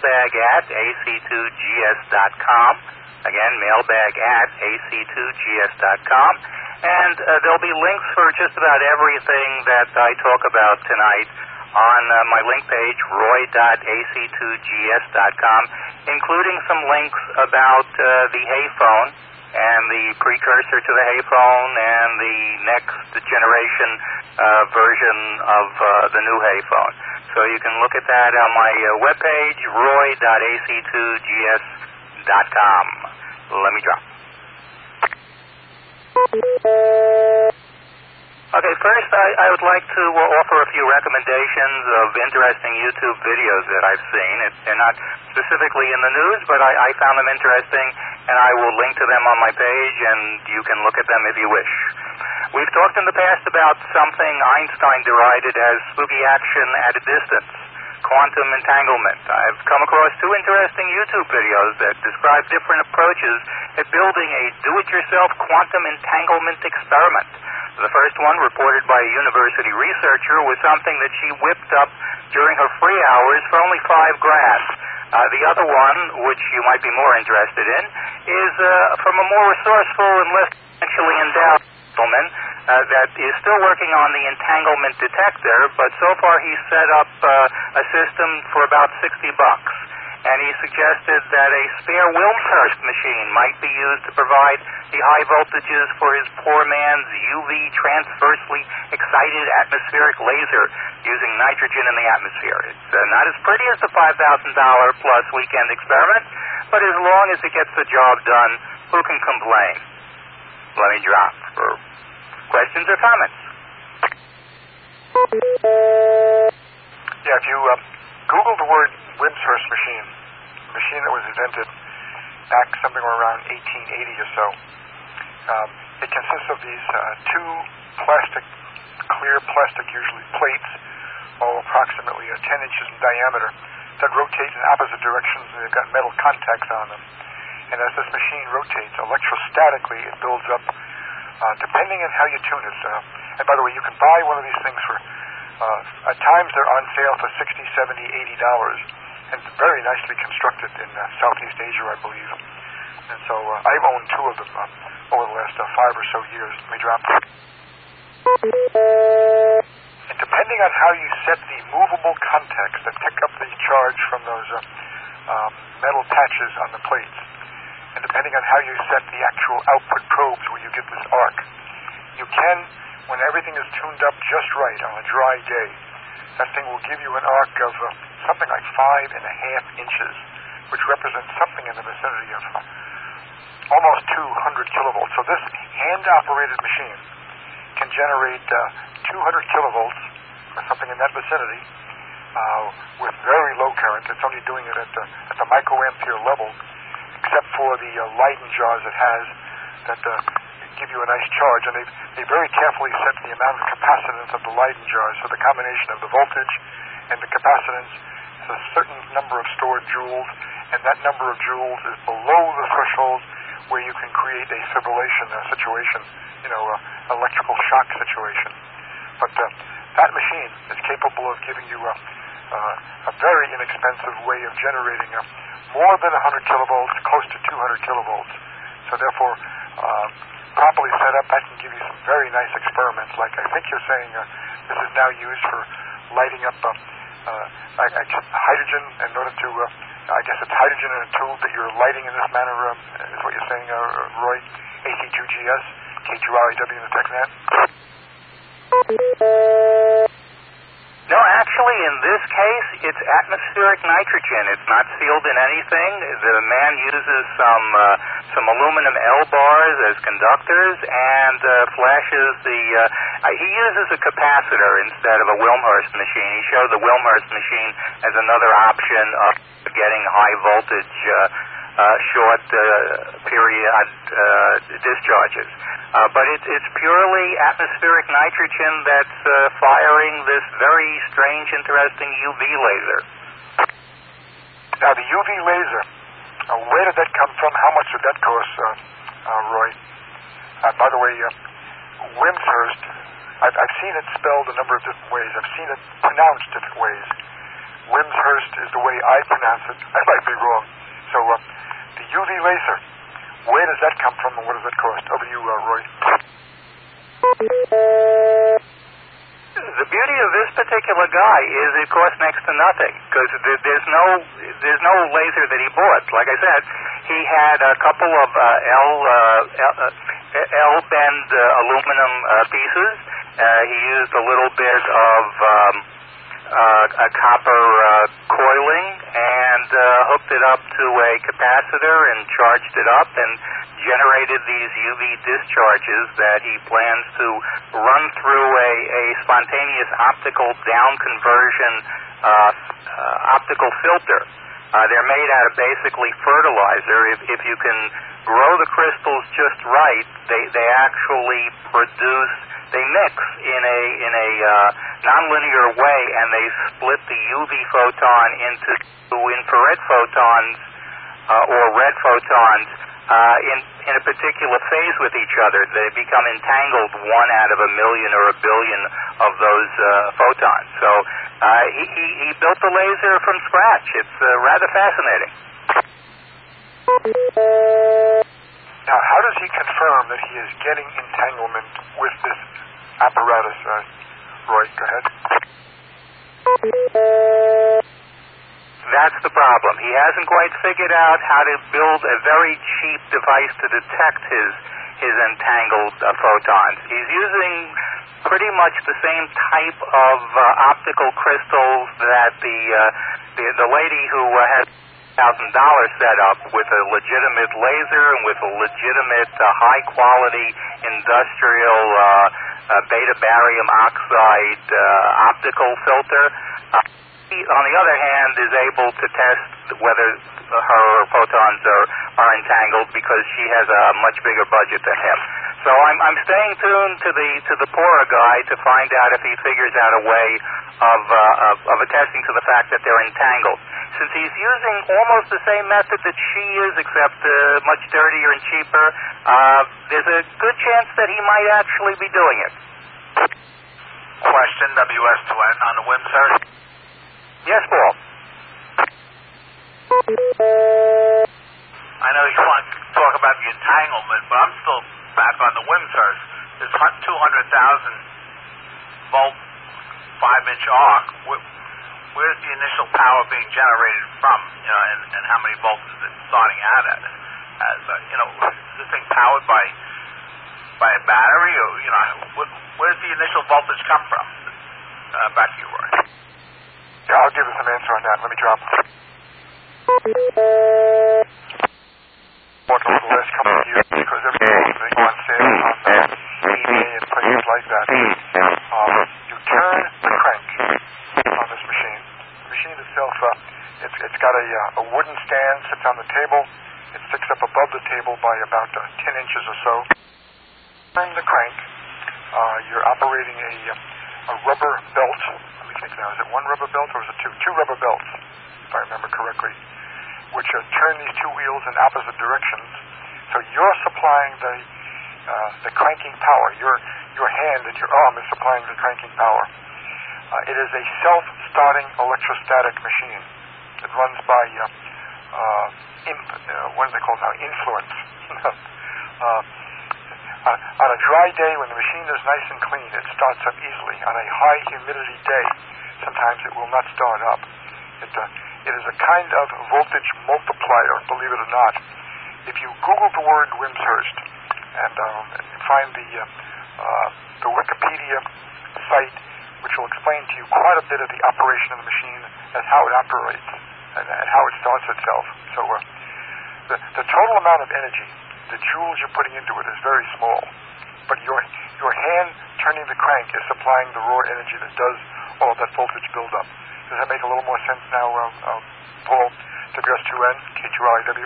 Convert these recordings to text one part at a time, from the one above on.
mailbag@ac2gs.com. Again, mailbag@ac2gs.com. And there'll be links for just about everything that I talk about tonight on my link page, roy.ac2gs.com, including some links about the Hayphone and the precursor to the Hayphone and the next generation version of the new Hayphone. So you can look at that on my webpage, roy.ac2gs.com. Let me drop. Okay, first I would like to offer a few recommendations of interesting YouTube videos that I've seen. They're not specifically in the news, but I found them interesting, and I will link to them on my page, and you can look at them if you wish. We've talked in the past about something Einstein derided as spooky action at a distance, quantum entanglement. I've come across two interesting YouTube videos that describe different approaches at building a do-it-yourself quantum entanglement experiment. The first one, reported by a university researcher, was something that she whipped up during her free hours for only $5,000. The other one, which you might be more interested in, is from a more resourceful and less financially endowed gentleman that is still working on the entanglement detector, but so far he's set up a system for about $60. And he suggested that a spare Wilmshurst machine might be used to provide the high voltages for his poor man's UV transversely excited atmospheric laser using nitrogen in the atmosphere. It's not as pretty as the $5,000 plus weekend experiment, but as long as it gets the job done, who can complain? Let me drop for questions or comments. Yeah, if you Google the word Wilmshurst machine, a machine that was invented back something around 1880 or so. It consists of these two clear plastic usually plates, all approximately 10 inches in diameter, that rotate in opposite directions, and they've got metal contacts on them. And as this machine rotates, electrostatically it builds up, depending on how you tune it. And by the way, you can buy one of these things for, at times they're on sale for $60, $70, $80, and very nicely constructed in Southeast Asia, I believe. And so I've owned two of them over the last 5 or so years. Let me drop. And depending on how you set the movable contacts that pick up the charge from those metal patches on the plates, and depending on how you set the actual output probes where you get this arc, you can, when everything is tuned up just right on a dry day, that thing will give you an arc of something like 5.5 inches, which represents something in the vicinity of almost 200 kilovolts. So this hand-operated machine can generate 200 kilovolts or something in that vicinity with very low current. It's only doing it at the microampere level, except for the Leyden jars it has that give you a nice charge. And they very carefully set the amount of capacitance of the Leyden jars. So the combination of the voltage and the capacitance is a certain number of stored joules, and that number of joules is below the threshold where you can create a fibrillation situation, electrical shock situation. But that machine is capable of giving you a very inexpensive way of generating more than 100 kilovolts, close to 200 kilovolts. So therefore, properly set up, that can give you some very nice experiments. Like I think you're saying this is now used for lighting up hydrogen in order to, I guess it's hydrogen in a tube that you're lighting in this manner, is what you're saying, Roy. AC2GS, K2RAW in the TechNet. No, actually, in this case, it's atmospheric nitrogen. It's not sealed in anything. The man uses some aluminum L bars as conductors and flashes the... he uses a capacitor instead of a Wilmshurst machine. He showed the Wilmshurst machine as another option of getting high voltage, short period discharges. But it's purely atmospheric nitrogen that's firing this very strange, interesting UV laser. Now, the UV laser, where did that come from? How much did that cost, Roy? By the way, Wilmshurst, I've seen it spelled a number of different ways. I've seen it pronounced different ways. Wimshurst is the way I pronounce it. I might be wrong. So the UV laser, where does that come from and what does it cost? Over to you, Roy. The beauty of this particular guy is it costs next to nothing because there's no laser that he bought. Like I said, he had a couple of L-bend aluminum pieces. He used a little bit of a copper coiling and hooked it up to a capacitor and charged it up and generated these UV discharges that he plans to run through a spontaneous optical down conversion optical filter. They're made out of basically fertilizer. If you can grow the crystals just right, they actually produce. They mix in a nonlinear way, and they split the UV photon into infrared photons or red photons in a particular phase with each other. They become entangled one out of a million or a billion of those photons. So he built the laser from scratch. It's rather fascinating. Now, how does he confirm that he is getting entanglement with this apparatus? Roy, go ahead. That's the problem. He hasn't quite figured out how to build a very cheap device to detect his entangled photons. He's using pretty much the same type of optical crystals that the lady who has $1,000 set up with a legitimate laser and with a legitimate high quality industrial beta barium oxide optical filter. He, on the other hand, is able to test whether her photons are entangled because she has a much bigger budget than him. So I'm staying tuned to the poorer guy to find out if he figures out a way of attesting to the fact that they're entangled. Since he's using almost the same method that she is, except much dirtier and cheaper, there's a good chance that he might actually be doing it. Question, WS2N on the Wimshurst. Yes, Paul. I know you want to talk about the entanglement, but I'm still back on the Wimshurst. There's 200,000 volt 5-inch arc. Where's the initial power being generated from? You know, and how many volts is it starting out at? Is this thing powered by a battery, or where's the initial voltage come from? Back to you, Roy. Yeah, I'll give you some answer on that. Let me drop. Over the last couple of years, because everything they go on sale on eBay and places like that. You turn the crank on this machine. The machine itself, it's got a wooden stand, sits on the table. It sticks up above the table by about 10 inches or so. Turn the crank. You're operating a rubber belt. Let me think now. Is it one rubber belt or is it two? Two rubber belts, if I remember correctly, which turn these two wheels in opposite directions. So you're supplying the cranking power. Your hand and your arm is supplying the cranking power. It is a self-starting electrostatic machine. It runs by what do they call it now? Influence. On a dry day when the machine is nice and clean, it starts up easily. On a high humidity day, sometimes it will not start up. It is a kind of voltage multiplier, believe it or not. If you Google the word Wimshurst and find the Wikipedia site, which will explain to you quite a bit of the operation of the machine and how it operates and how it starts itself. So the total amount of energy, the joules you're putting into it, is very small. But your hand turning the crank is supplying the raw energy that does all of that voltage buildup. Does that make a little more sense now, Paul? WS2N, K2LIW.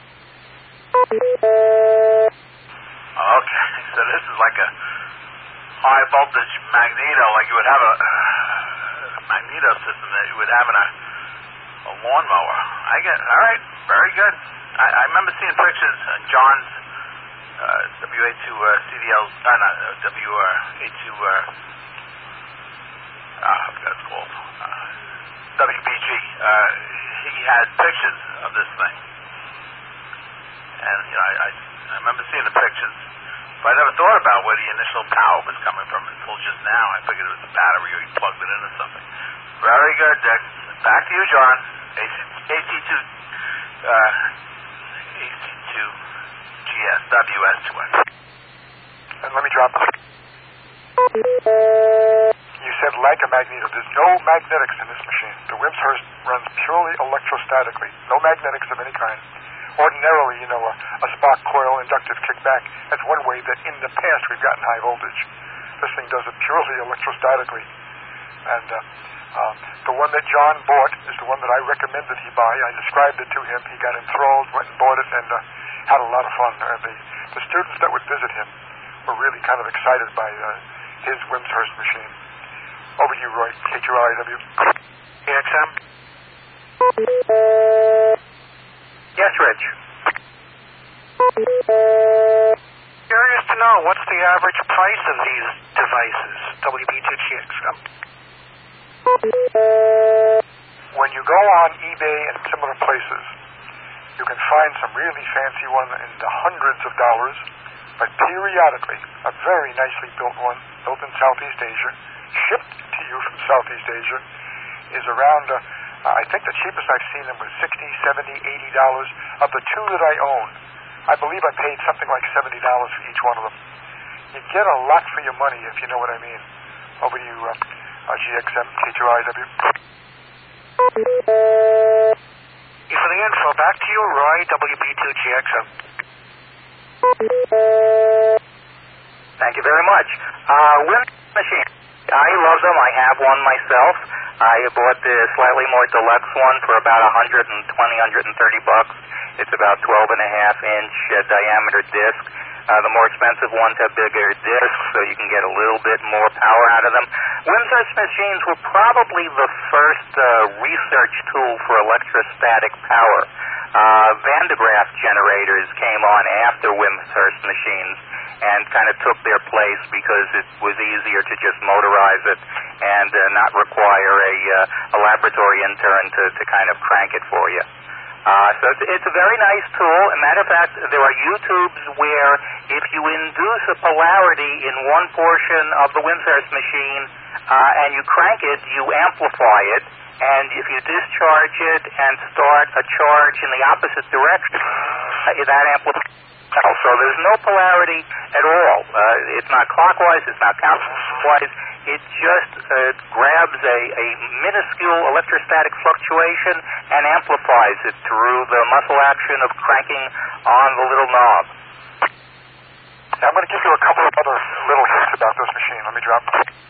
Okay, so this is like a high voltage magneto, like you would have a magneto system that you would have in a lawnmower. I get it. All right, very good. I remember seeing pictures of John's WA2 CDL, WA2, I forgot what it's called. WBG. He had pictures of this thing, and I remember seeing the pictures, but I never thought about where the initial power was coming from until just now. I figured it was a battery or he plugged it into something. Very good, Dick. Back to you, John. AC2 GS WS2X. And let me drop it. You said like a magneto. There's no magnetics in this machine. The Wimshurst runs purely electrostatically. No magnetics of any kind. Ordinarily, a spark coil inductive kickback, that's one way that in the past we've gotten high voltage. This thing does it purely electrostatically. And the one that John bought is the one that I recommended he buy. I described it to him. He got enthralled, went and bought it, and had a lot of fun. The students that would visit him were really kind of excited by his Wimshurst machine. Over to you, Roy. KQRIW. AXM? Yes, Rich. Curious to know, what's the average price of these devices, WB2GXM? When you go on eBay and similar places, you can find some really fancy one in the hundreds of dollars, but periodically, a very nicely built one, built in Southeast Asia, shipped to you from Southeast Asia, is around, I think the cheapest I've seen them was $60, $70, $80. Of the two that I own, I believe I paid something like $70 for each one of them. You get a lot for your money, if you know what I mean. Over to you, GXM, KQRIW. For the info, back to you, Roy, WB2GXM. Thank you very much. Wind machine. I love them. I have one myself. I bought the slightly more deluxe one for about $120, $130. It's about 12.5-inch diameter disc. The more expensive ones have bigger discs, so you can get a little bit more power out of them. Wimshurst machines were probably the first research tool for electrostatic power. Van de Graaff generators came on after Wimshurst machines and kind of took their place because it was easier to just motorize it and not require a laboratory intern to kind of crank it for you. So it's a very nice tool. As a matter of fact, there are YouTubes where if you induce a polarity in one portion of the Wimshurst machine and you crank it, you amplify it. And if you discharge it and start a charge in the opposite direction, that amplifies. So there's no polarity at all. It's not clockwise, it's not counterclockwise. It just grabs a minuscule electrostatic fluctuation and amplifies it through the muscle action of cranking on the little knob. Now, I'm going to give you a couple of other little hints about this machine. Let me drop.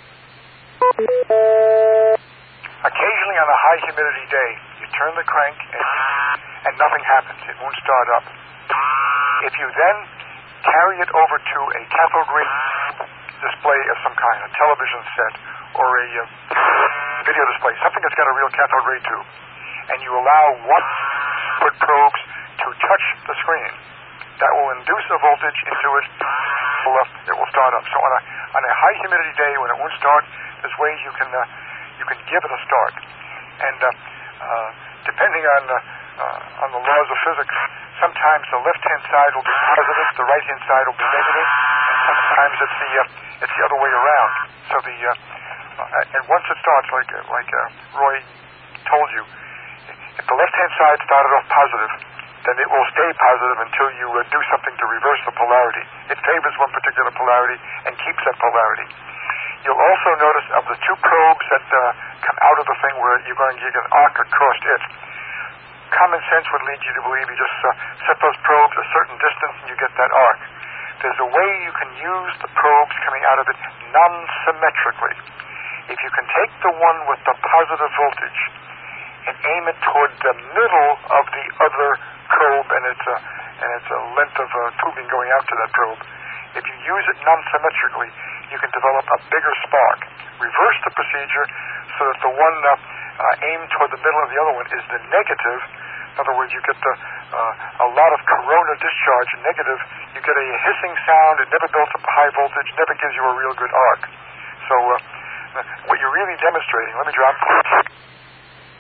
Occasionally on a high humidity day, you turn the crank and nothing happens. It won't start up. If you then carry it over to a cathode ray display of some kind, a television set or a video display, something that's got a real cathode ray tube, and you allow one foot probes to touch the screen, that will induce a voltage into it. It will start up. So on a high humidity day when it won't start, there's ways you can give it a start. And depending on the laws of physics, sometimes the left-hand side will be positive, the right-hand side will be negative, and sometimes it's the other way around. So and once it starts, like Roy told you, if the left-hand side started off positive, then it will stay positive until you do something to reverse the polarity. It favors one particular polarity and keeps that polarity. You'll also notice of the two probes that come out of the thing where you're going to get an arc across it, common sense would lead you to believe you just set those probes a certain distance and you get that arc. There's a way you can use the probes coming out of it non-symmetrically. If you can take the one with the positive voltage and aim it toward the middle of the other probe, and it's a length of tubing going out to that probe, if you use it non-symmetrically, you can develop a bigger spark. Reverse the procedure so that the one aimed toward the middle of the other one is the negative. In other words, you get a lot of corona discharge. Negative, you get a hissing sound. It never builds up a high voltage, never gives you a real good arc. So what you're really demonstrating, let me drop.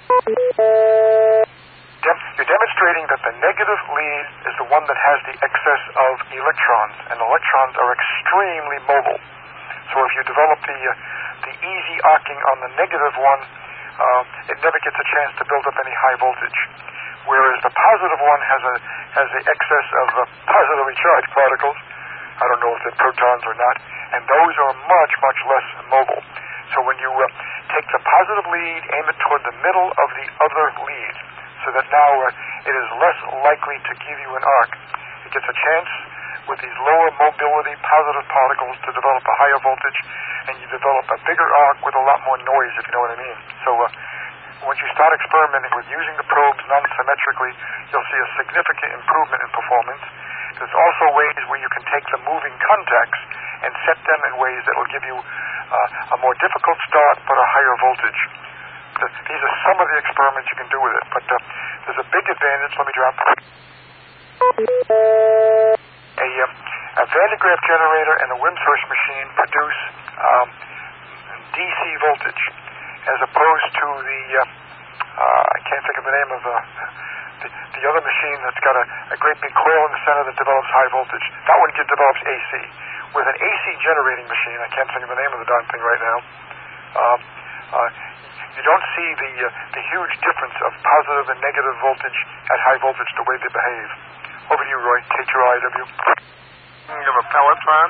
You're demonstrating that the negative lead is the one that has the excess of electrons, and electrons are extremely mobile. So if you develop the easy arcing on the negative one, it never gets a chance to build up any high voltage. Whereas the positive one has the excess of positively charged particles. I don't know if they're protons or not, and those are much, much less mobile. So when you take the positive lead, aim it toward the middle of the other lead, so that now it is less likely to give you an arc. It gets a chance with these lower mobility positive particles to develop a higher voltage, and you develop a bigger arc with a lot more noise, if you know what I mean. So once you start experimenting with using the probes non-symmetrically, you'll see a significant improvement in performance. There's also ways where you can take the moving contacts and set them in ways that will give you a more difficult start but a higher voltage. These are some of the experiments you can do with it, but there's a big advantage. Let me drop a Van de Graaff generator and a Wimshurst machine produce DC voltage, as opposed to the I can't think of the name of the other machine that's got a great big coil in the center that develops high voltage. That one develops AC. With an AC generating machine, I can't think of the name of the darn thing right now, you don't see the huge difference of positive and negative voltage at high voltage the way they behave. Over to you, Roy, K2IW. You have a pellet farm?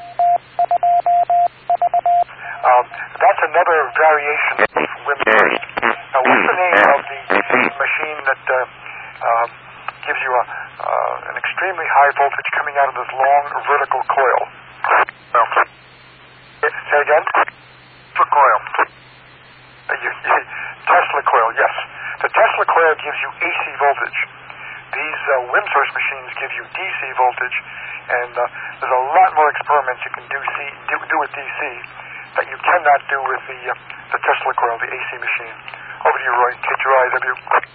That's another variation of Wimshurst. Now, what's the name of the machine that gives you an extremely high voltage coming out of this long vertical coil? Say again? For coil. Tesla coil, yes. The Tesla coil gives you AC voltage. These Wimshurst machines give you DC voltage, and there's a lot more experiments you can do with DC that you cannot do with the Tesla coil, the AC machine. Over to you, Roy, K2IW.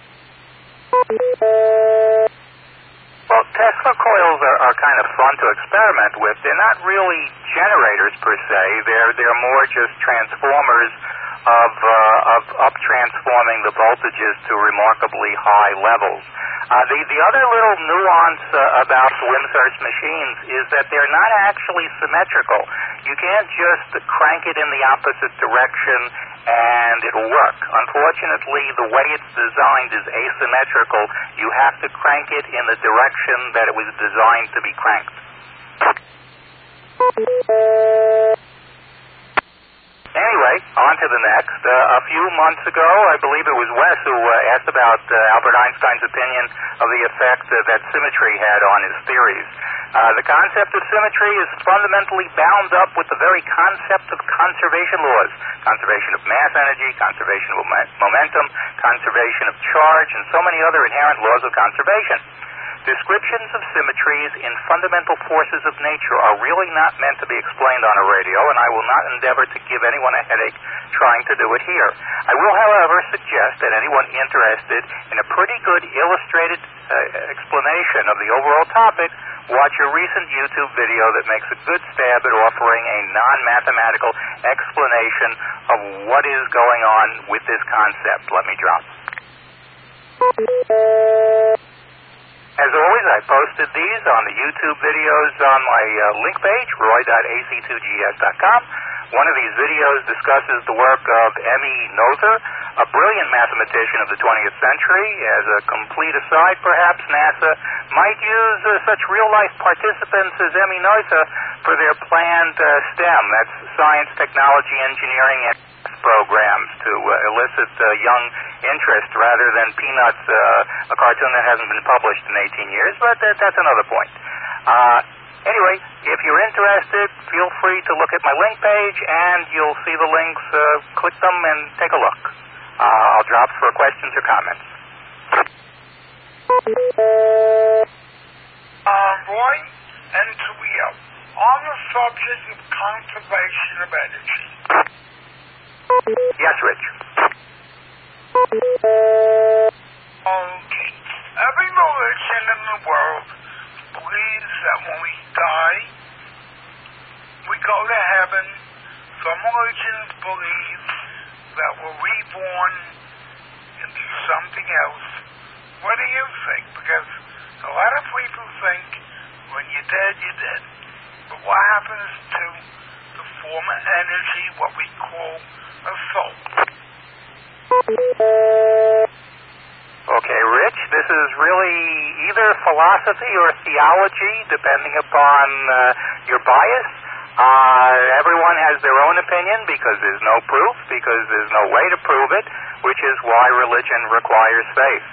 Well, Tesla coils are kind of fun to experiment with. They're not really generators per se. They're more just transformers of up-transforming the voltages to remarkably high levels. The other little nuance about the Wimshurst machines is that they're not actually symmetrical. You can't just crank it in the opposite direction and it'll work. Unfortunately, the way it's designed is asymmetrical. You have to crank it in the direction that it was designed to be cranked. Anyway, on to the next. A few months ago, I believe it was Wes who asked about Albert Einstein's opinion of the effect that symmetry had on his theories. The concept of symmetry is fundamentally bound up with the very concept of conservation laws. Conservation of mass energy, conservation of momentum, conservation of charge, and so many other inherent laws of conservation. Descriptions of symmetries in fundamental forces of nature are really not meant to be explained on a radio, and I will not endeavor to give anyone a headache trying to do it here. I will, however, suggest that anyone interested in a pretty good illustrated explanation of the overall topic watch a recent YouTube video that makes a good stab at offering a non-mathematical explanation of what is going on with this concept. Let me drop. As always, I posted these on the YouTube videos on my link page, roy.ac2gs.com. One of these videos discusses the work of Emmy Noether, a brilliant mathematician of the 20th century. As a complete aside, perhaps NASA might use such real-life participants as Emmy Noether for their planned STEM, that's science, technology, engineering, and programs to elicit young interest rather than Peanuts, a cartoon that hasn't been published in 18 years, but that's another point. Anyway, if you're interested, feel free to look at my link page and you'll see the links. Click them and take a look. I'll drop for questions or comments. Roy and Trio, on the subject of conservation of energy. Yes, Rich. Okay. Every religion in the world believes that when we die, we go to heaven. Some religions believe that we're reborn into something else. What do you think? Because a lot of people think when you're dead, you're dead. But what happens to the form of energy, what we call a soul? Okay, Rich, this is really either philosophy or theology, depending upon your bias. Everyone has their own opinion because there's no proof, because there's no way to prove it, which is why religion requires faith.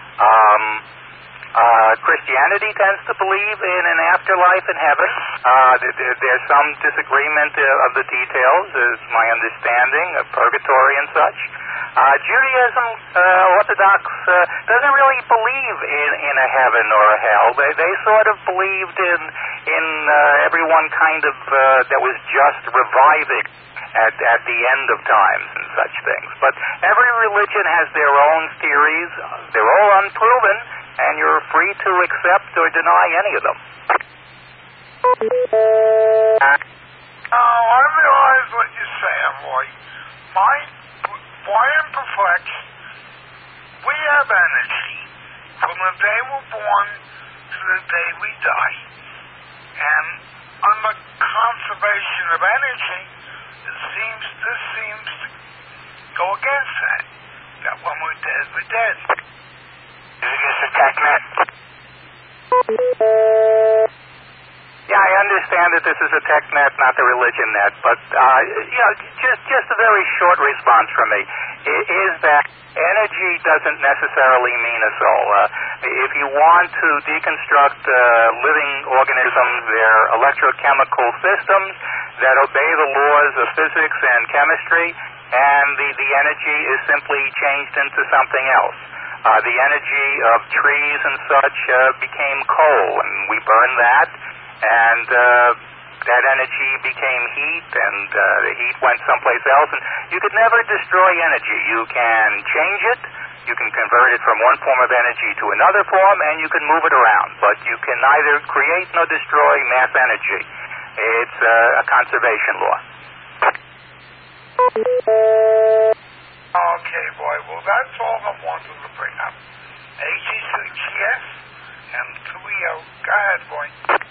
Christianity tends to believe in an afterlife in heaven. There's some disagreement of the details, is my understanding, of purgatory and such. Judaism, Orthodox, doesn't really believe in a heaven or a hell. They sort of believed in everyone kind of that was just reviving at the end of times and such things. But every religion has their own theories. They're all unproven, and you're free to accept or deny any of them. I realize what you're saying, Roy. Why I'm perplexed, we have energy from the day we're born to the day we die. And under conservation of energy, this seems to go against that. That when we're dead, we're dead. Is it just a tech net? Yeah, I understand that this is a tech net, not the religion net, but just a very short response from me is that energy doesn't necessarily mean a soul. If you want to deconstruct living organisms, their electrochemical systems that obey the laws of physics and chemistry, and the energy is simply changed into something else. The energy of trees and such became coal, and we burned that. And that energy became heat, and the heat went someplace else. And you could never destroy energy. You can change it, you can convert it from one form of energy to another form, and you can move it around. But you can neither create nor destroy mass energy. It's a conservation law. Okay, boy. Well, that's all I wanted to bring up. AG6, and 2EO. Go ahead, boy.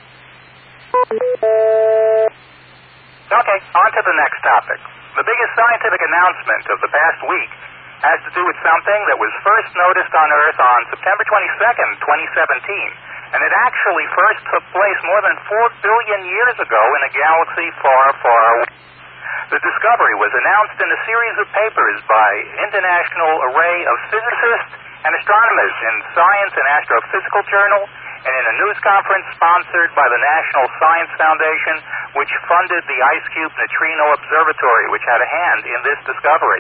Okay, on to the next topic. The biggest scientific announcement of the past week has to do with something that was first noticed on Earth on September 22nd, 2017, and it actually first took place more than 4 billion years ago in a galaxy far, far away. The discovery was announced in a series of papers by International Array of Physicists and Astronomers in Science and Astrophysical Journal, and in a news conference sponsored by the National Science Foundation, which funded the IceCube Neutrino Observatory, which had a hand in this discovery.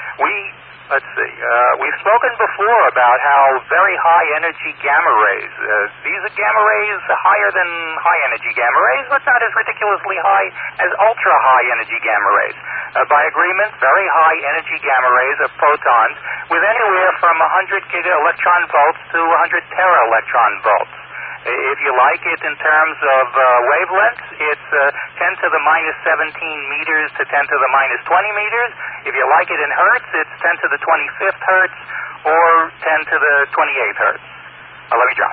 We've spoken before about how very high energy gamma rays, these are gamma rays higher than high energy gamma rays, but not as ridiculously high as ultra high energy gamma rays. By agreement, very high energy gamma rays are protons with anywhere from 100 giga electron volts to 100 tera electron volts. If you like it in terms of wavelengths, it's 10 to the minus 17 meters to 10 to the minus 20 meters. If you like it in hertz, it's 10 to the 25th hertz or 10 to the 28th hertz. Let me drop.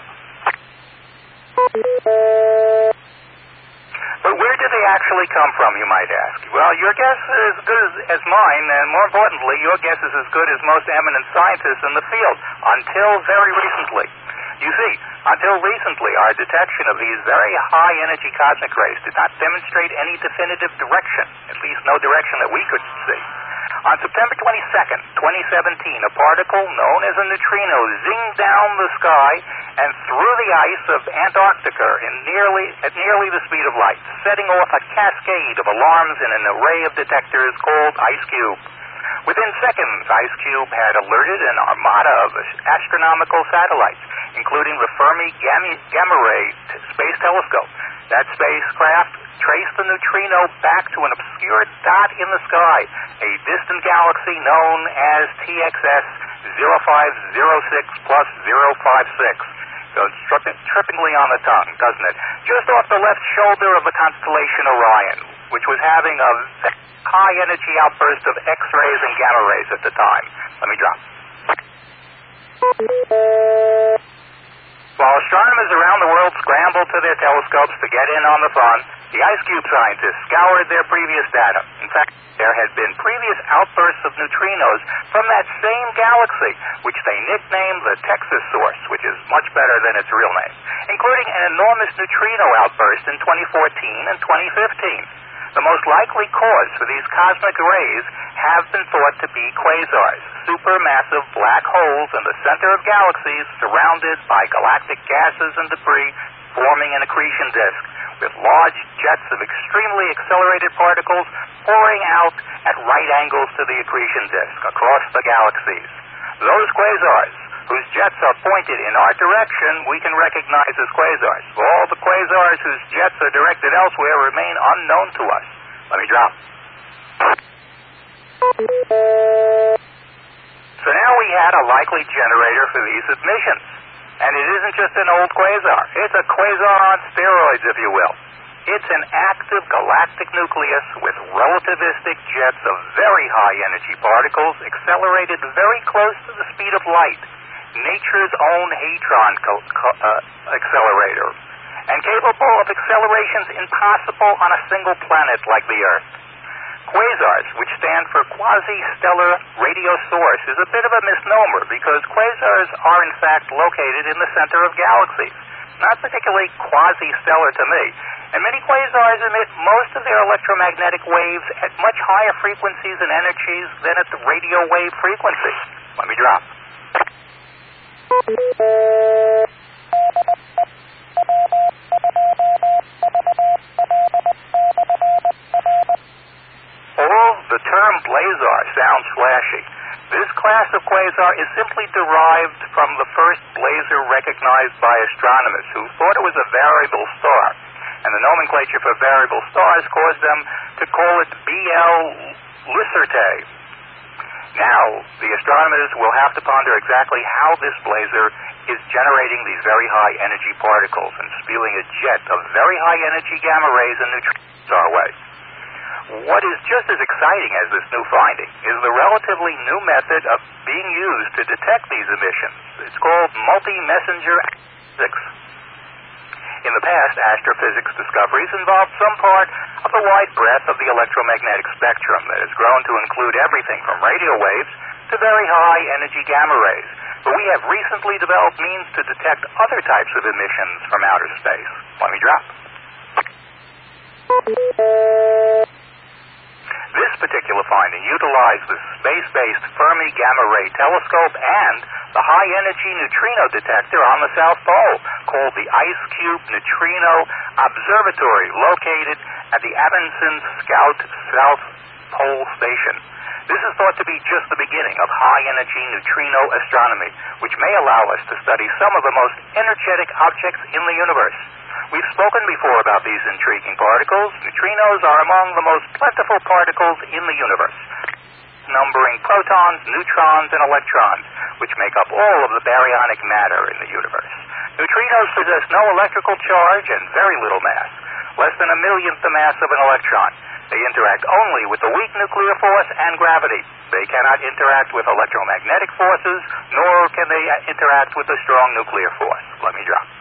But where did they actually come from, you might ask? Well, your guess is as good as mine, and more importantly, your guess is as good as most eminent scientists in the field, until very recently. You see, until recently, our detection of these very high-energy cosmic rays did not demonstrate any definitive direction, at least no direction that we could see. On September 22nd, 2017, a particle known as a neutrino zinged down the sky and through the ice of Antarctica at nearly the speed of light, setting off a cascade of alarms in an array of detectors called IceCube. Within seconds, IceCube had alerted an armada of astronomical satellites, including the Fermi Gamma Ray Space Telescope. That spacecraft traced the neutrino back to an obscure dot in the sky, a distant galaxy known as TXS 0506 plus 056. So it's trippingly on the tongue, doesn't it? Just off the left shoulder of the constellation Orion, which was having a high-energy outburst of X-rays and gamma rays at the time. Let me drop. While astronomers around the world scrambled to their telescopes to get in on the fun, the IceCube scientists scoured their previous data. In fact, there had been previous outbursts of neutrinos from that same galaxy, which they nicknamed the Texas source, which is much better than its real name, including an enormous neutrino outburst in 2014 and 2015. The most likely cause for these cosmic rays have been thought to be quasars, supermassive black holes in the center of galaxies surrounded by galactic gases and debris forming an accretion disk, with large jets of extremely accelerated particles pouring out at right angles to the accretion disk across the galaxies. Those quasars, whose jets are pointed in our direction, we can recognize as quasars. All the quasars whose jets are directed elsewhere remain unknown to us. Let me drop. So now we had a likely generator for these emissions. And it isn't just an old quasar. It's a quasar on steroids, if you will. It's an active galactic nucleus with relativistic jets of very high energy particles accelerated very close to the speed of light, nature's own hadron accelerator, and capable of accelerations impossible on a single planet like the Earth. Quasars, which stand for quasi-stellar radio source, is a bit of a misnomer because quasars are in fact located in the center of galaxies. Not particularly quasi-stellar to me. And many quasars emit most of their electromagnetic waves at much higher frequencies and energies than at the radio wave frequency. Let me drop. Although the term blazar sounds flashy, this class of quasar is simply derived from the first blazar recognized by astronomers who thought it was a variable star, and the nomenclature for variable stars caused them to call it BL Lycertae. Now, the astronomers will have to ponder exactly how this blazar is generating these very high energy particles and spewing a jet of very high energy gamma rays and neutrinos our way. What is just as exciting as this new finding is the relatively new method of being used to detect these emissions. It's called multi-messenger astrophysics. In the past, astrophysics discoveries involved some part of the wide breadth of the electromagnetic spectrum that has grown to include everything from radio waves to very high energy gamma rays. But we have recently developed means to detect other types of emissions from outer space. Let me drop. This particular finding utilized the space-based Fermi Gamma Ray Telescope and the high-energy neutrino detector on the South Pole, called the IceCube Neutrino Observatory, located at the Amundsen Scout South Pole Station. This is thought to be just the beginning of high-energy neutrino astronomy, which may allow us to study some of the most energetic objects in the universe. We've spoken before about these intriguing particles. Neutrinos are among the most plentiful particles in the universe, numbering protons, neutrons, and electrons, which make up all of the baryonic matter in the universe. Neutrinos possess no electrical charge and very little mass, less than a millionth the mass of an electron. They interact only with the weak nuclear force and gravity. They cannot interact with electromagnetic forces, nor can they interact with a strong nuclear force. Let me drop.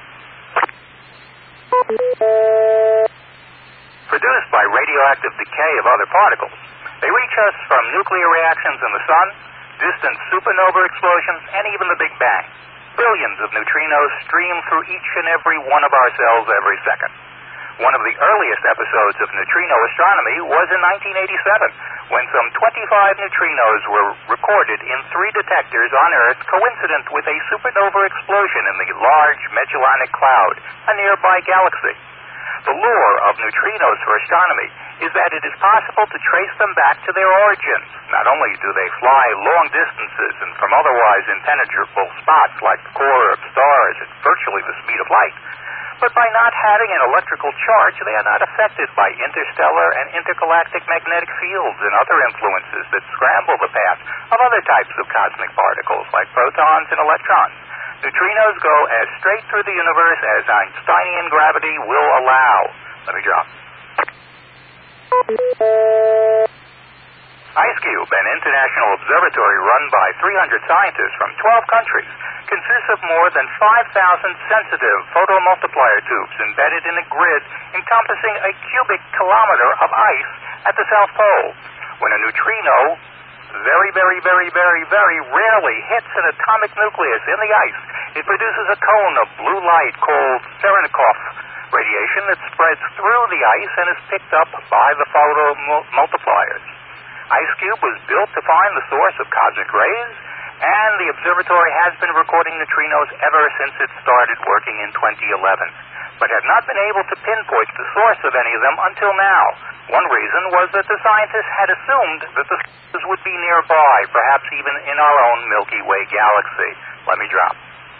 Produced by radioactive decay of other particles, they reach us from nuclear reactions in the sun, distant supernova explosions, and even the Big Bang. Billions of neutrinos stream through each and every one of our cells every second. One of the earliest episodes of neutrino astronomy was in 1987, when some 25 neutrinos were recorded in 3 detectors on Earth coincident with a supernova explosion in the Large Magellanic Cloud, a nearby galaxy. The lure of neutrinos for astronomy is that it is possible to trace them back to their origins. Not only do they fly long distances and from otherwise impenetrable spots like the core of stars at virtually the speed of light, but by not having an electrical charge, they are not affected by interstellar and intergalactic magnetic fields and other influences that scramble the path of other types of cosmic particles like protons and electrons. Neutrinos go as straight through the universe as Einsteinian gravity will allow. Let me drop. IceCube, an international observatory run by 300 scientists from 12 countries, consists of more than 5,000 sensitive photomultiplier tubes embedded in a grid encompassing a cubic kilometer of ice at the South Pole. When a neutrino very, very, very, very, very rarely hits an atomic nucleus in the ice, it produces a cone of blue light called Cherenkov radiation that spreads through the ice and is picked up by the photomultipliers. IceCube was built to find the source of cosmic rays, and the observatory has been recording neutrinos ever since it started working in 2011, but have not been able to pinpoint the source of any of them until now. One reason was that the scientists had assumed that the sources would be nearby, perhaps even in our own Milky Way galaxy. Let me drop.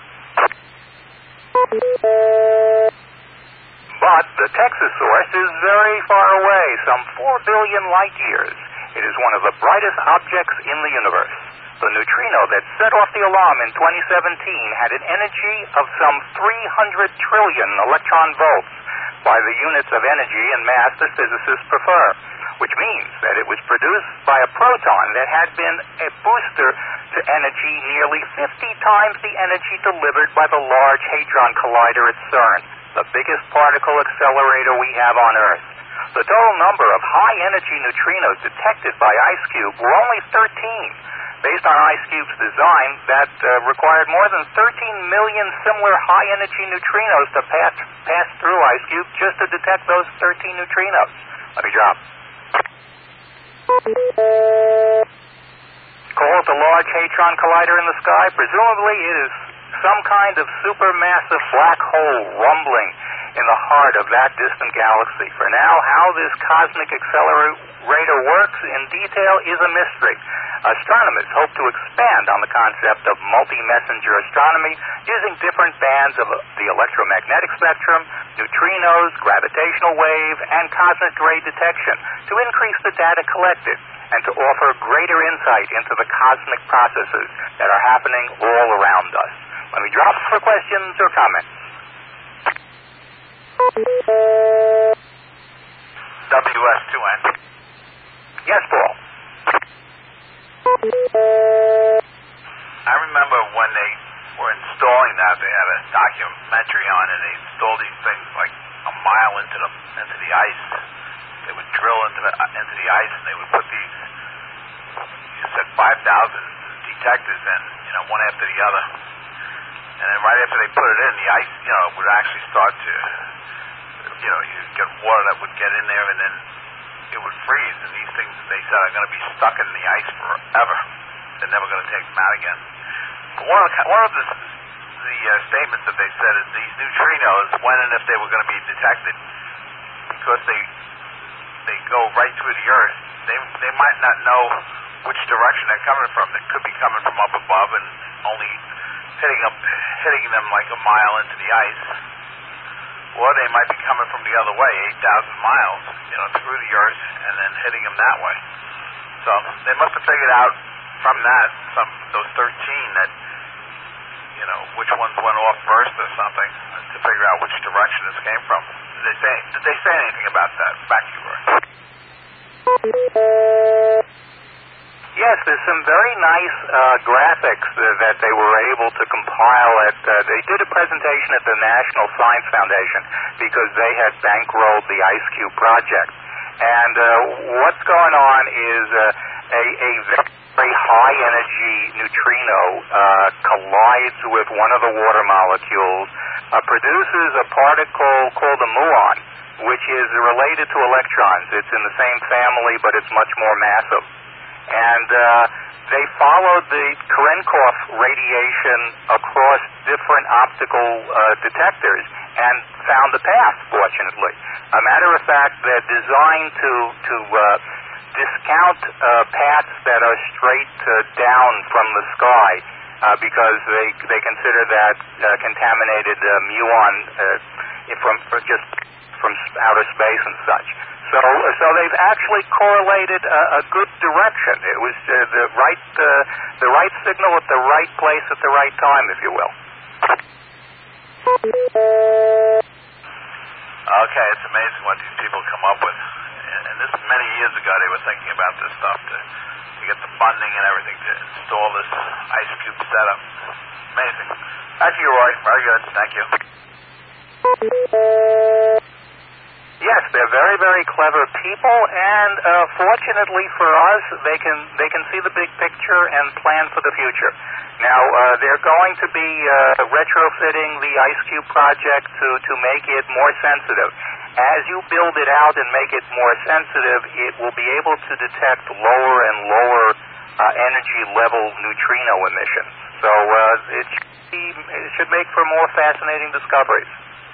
But the Texas source is very far away, some 4 billion light years. It is one of the brightest objects in the universe. The neutrino that set off the alarm in 2017 had an energy of some 300 trillion electron volts by the units of energy and mass that physicists prefer, which means that it was produced by a proton that had been a booster to energy nearly 50 times the energy delivered by the Large Hadron Collider at CERN, the biggest particle accelerator we have on Earth. The total number of high-energy neutrinos detected by IceCube were only 13, based on IceCube's design that required more than 13 million similar high-energy neutrinos to pass through IceCube just to detect those 13 neutrinos. Let me drop. Called the Large Hadron Collider in the sky, presumably it is some kind of supermassive black hole rumbling in the heart of that distant galaxy. For now, how this cosmic accelerator works in detail is a mystery. Astronomers hope to expand on the concept of multi-messenger astronomy using different bands of the electromagnetic spectrum, neutrinos, gravitational wave, and cosmic ray detection to increase the data collected and to offer greater insight into the cosmic processes that are happening all around us. Let me drop for questions or comments. WS2N. Yes, Paul. I remember when they were installing that, they had a documentary on it. They installed these things like a mile into the ice. They would drill into the ice, and they would put these, you said 5,000 detectors in, one after the other. And then right after they put it in, the ice, would actually start to, you'd get water that would get in there, and then it would freeze. And these things, they said, are going to be stuck in the ice forever. They're never going to take them out again. But one of the statements that they said is these neutrinos, when and if they were going to be detected, because they go right through the Earth, they might not know which direction they're coming from. They could be coming from up above and only hitting them like a mile into the ice, or they might be coming from the other way, 8,000 miles, through the Earth, and then hitting them that way. So they must have figured out from that, those 13, that which ones went off first or something, to figure out which direction this came from. Did they say anything about that? Back to you, Roy. Yes, there's some very nice graphics that they were able to compile. They did a presentation at the National Science Foundation because they had bankrolled the IceCube project. And what's going on is a very high-energy neutrino collides with one of the water molecules, produces a particle called a muon, which is related to electrons. It's in the same family, but it's much more massive. And they followed the Cherenkov radiation across different optical detectors and found the path, fortunately. A matter of fact, they're designed to discount paths that are straight down from the sky because they consider that contaminated muon from outer space and such. So they've actually correlated a good direction. It was the right signal at the right place at the right time, if you will. Okay, it's amazing what these people come up with. And this is many years years ago they were thinking about this stuff to get the funding and everything to install this ice cube setup. Amazing. Thank you, Roy. Very good. Thank you. Yes, they're very, very clever people, and fortunately for us, they can see the big picture and plan for the future. Now, they're going to be retrofitting the Ice Cube project to make it more sensitive. As you build it out and make it more sensitive, it will be able to detect lower and lower energy level neutrino emissions. So it should make for more fascinating discoveries.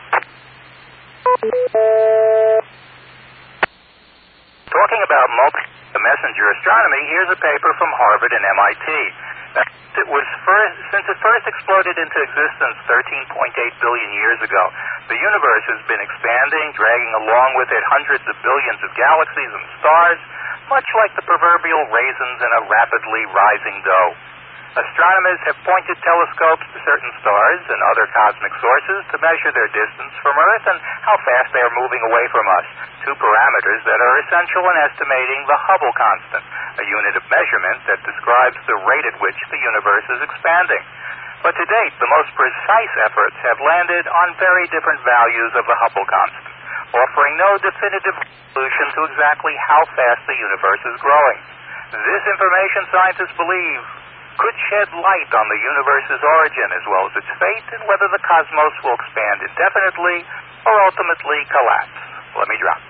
Talking about multi-messenger astronomy, here's a paper from Harvard and MIT. Since it first exploded into existence 13.8 billion years ago, the universe has been expanding, dragging along with it hundreds of billions of galaxies and stars, much like the proverbial raisins in a rapidly rising dough. Astronomers have pointed telescopes to certain stars and other cosmic sources to measure their distance from Earth and how fast they are moving away from us, two parameters that are essential in estimating the Hubble constant, a unit of measurement that describes the rate at which the universe is expanding. But to date, the most precise efforts have landed on very different values of the Hubble constant, offering no definitive solution to exactly how fast the universe is growing. This information, scientists believe, could shed light on the universe's origin as well as its fate and whether the cosmos will expand indefinitely or ultimately collapse. Let me drop.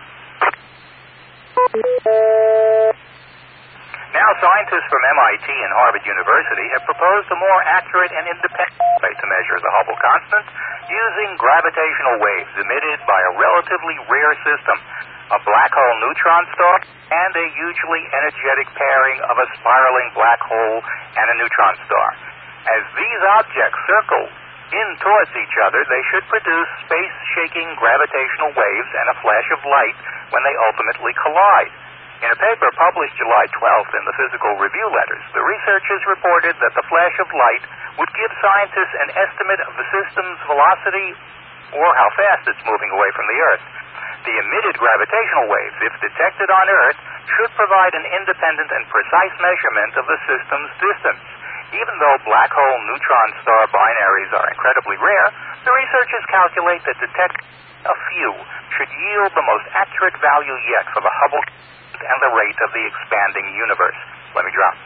Now, scientists from MIT and Harvard University have proposed a more accurate and independent way to measure the Hubble constant using gravitational waves emitted by a relatively rare system, a black hole neutron star, and a hugely energetic pairing of a spiraling black hole and a neutron star. As these objects circle in towards each other, they should produce space-shaking gravitational waves and a flash of light when they ultimately collide. In a paper published July 12th in the Physical Review Letters, the researchers reported that the flash of light would give scientists an estimate of the system's velocity or how fast it's moving away from the Earth. The emitted gravitational waves, if detected on Earth, should provide an independent and precise measurement of the system's distance. Even though black hole neutron star binaries are incredibly rare, the researchers calculate that detecting a few should yield the most accurate value yet for the Hubble and the rate of the expanding universe. Let me drop.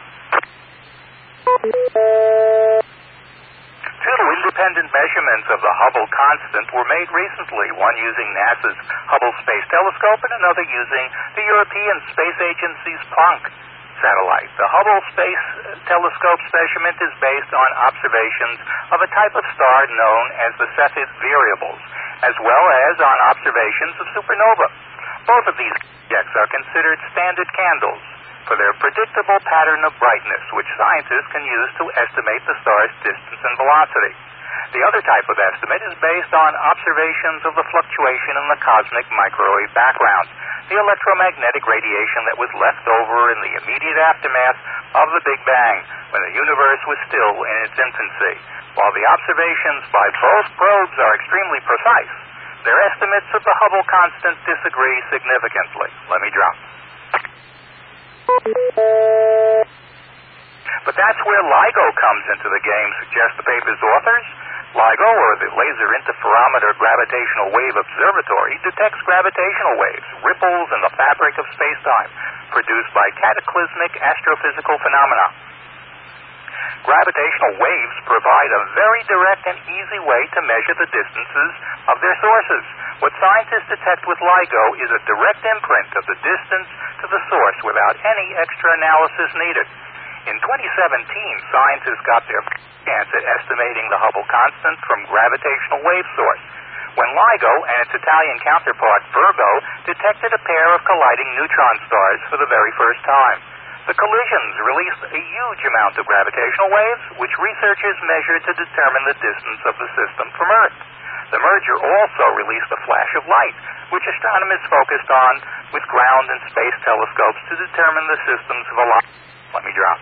Two independent measurements of the Hubble constant were made recently, one using NASA's Hubble Space Telescope and another using the European Space Agency's Planck satellite. The Hubble Space Telescope's measurement is based on observations of a type of star known as the Cepheid variables, as well as on observations of supernova. Both of these objects are considered standard candles for their predictable pattern of brightness, which scientists can use to estimate the star's distance and velocity. The other type of estimate is based on observations of the fluctuation in the cosmic microwave background, the electromagnetic radiation that was left over in the immediate aftermath of the Big Bang, when the universe was still in its infancy. While the observations by both probes are extremely precise, their estimates of the Hubble constant disagree significantly. Let me drop. But that's where LIGO comes into the game, suggest the paper's authors. LIGO, or the Laser Interferometer Gravitational Wave Observatory, detects gravitational waves, ripples in the fabric of space-time, produced by cataclysmic astrophysical phenomena. Gravitational waves provide a very direct and easy way to measure the distances of their sources. What scientists detect with LIGO is a direct imprint of the distance to the source without any extra analysis needed. In 2017, scientists got their chance at estimating the Hubble constant from gravitational wave source, when LIGO and its Italian counterpart Virgo detected a pair of colliding neutron stars for the very first time. The collisions released a huge amount of gravitational waves, which researchers measured to determine the distance of the system from Earth. The merger also released a flash of light, which astronomers focused on with ground and space telescopes to determine the system's velocity. Let me drop.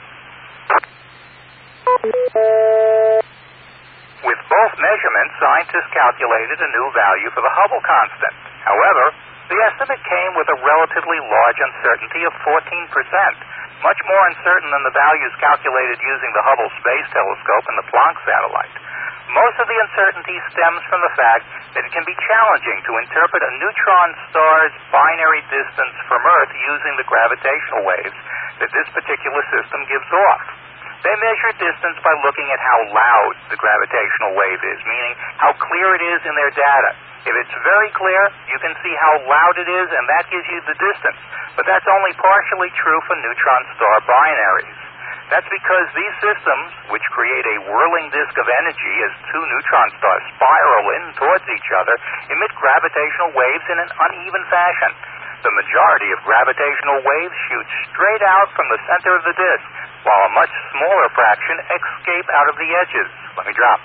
With both measurements, scientists calculated a new value for the Hubble constant. However, The estimate came with a relatively large uncertainty of 14%, much more uncertain than the values calculated using the Hubble Space Telescope and the Planck satellite. Most of the uncertainty stems from the fact that it can be challenging to interpret a neutron star's binary distance from Earth using the gravitational waves that this particular system gives off. They measure distance by looking at how loud the gravitational wave is, meaning how clear it is in their data. If it's very clear, you can see how loud it is, and that gives you the distance. But that's only partially true for neutron star binaries. That's because these systems, which create a whirling disk of energy as two neutron stars spiral in towards each other, emit gravitational waves in an uneven fashion. The majority of gravitational waves shoot straight out from the center of the disk, while a much smaller fraction escape out of the edges. Let me drop.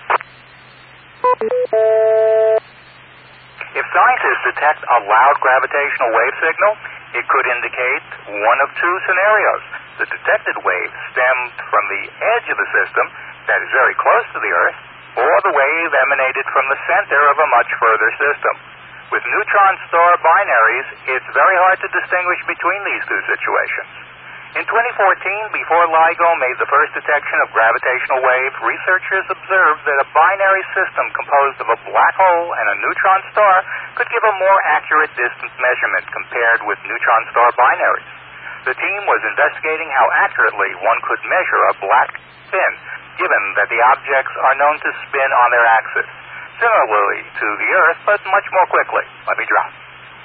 If scientists detect a loud gravitational wave signal, it could indicate one of two scenarios. The detected wave stemmed from the edge of the system, that is very close to the Earth, or the wave emanated from the center of a much further system. With neutron star binaries, it's very hard to distinguish between these two situations. In 2014, before LIGO made the first detection of gravitational wave, researchers observed that a binary system composed of a black hole and a neutron star could give a more accurate distance measurement compared with neutron star binaries. The team was investigating how accurately one could measure a black spin, given that the objects are known to spin on their axis, similarly to the Earth, but much more quickly. Let me drop.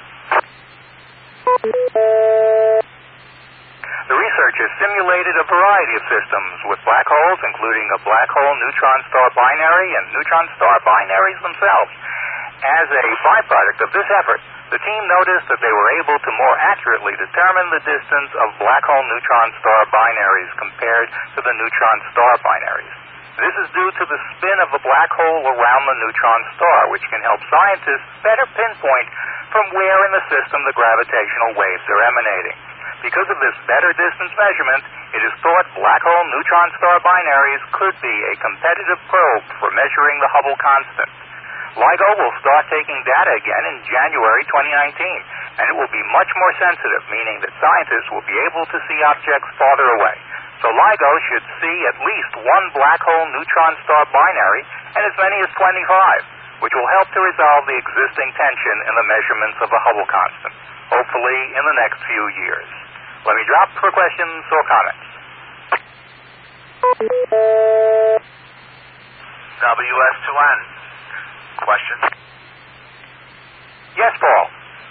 The researchers simulated a variety of systems with black holes, including a black hole neutron star binary and neutron star binaries themselves. As a byproduct of this effort, the team noticed that they were able to more accurately determine the distance of black hole neutron star binaries compared to the neutron star binaries. This is due to the spin of the black hole around the neutron star, which can help scientists better pinpoint from where in the system the gravitational waves are emanating. Because of this better distance measurement, it is thought black hole neutron star binaries could be a competitive probe for measuring the Hubble constant. LIGO will start taking data again in January 2019, and it will be much more sensitive, meaning that scientists will be able to see objects farther away. So LIGO should see at least one black hole neutron star binary and as many as 25, which will help to resolve the existing tension in the measurements of the Hubble constant, hopefully in the next few years. Let me drop for questions or comments. WS2N. Question? Yes, Paul.